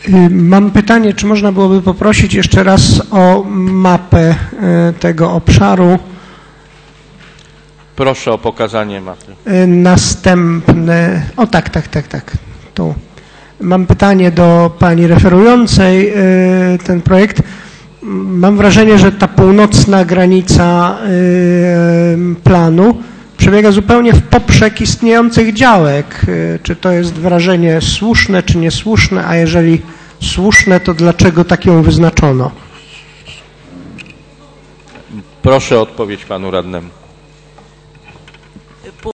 Mam pytanie, czy można byłoby poprosić jeszcze raz o mapę tego obszaru? Proszę o pokazanie mapy. Następne. O tak. Tu. Mam pytanie do pani referującej ten projekt. Mam wrażenie, że ta północna granica planu przebiega zupełnie w poprzek istniejących działek. Czy to jest wrażenie słuszne, czy niesłuszne, a jeżeli słuszne, to dlaczego tak ją wyznaczono? Proszę o odpowiedź panu radnemu.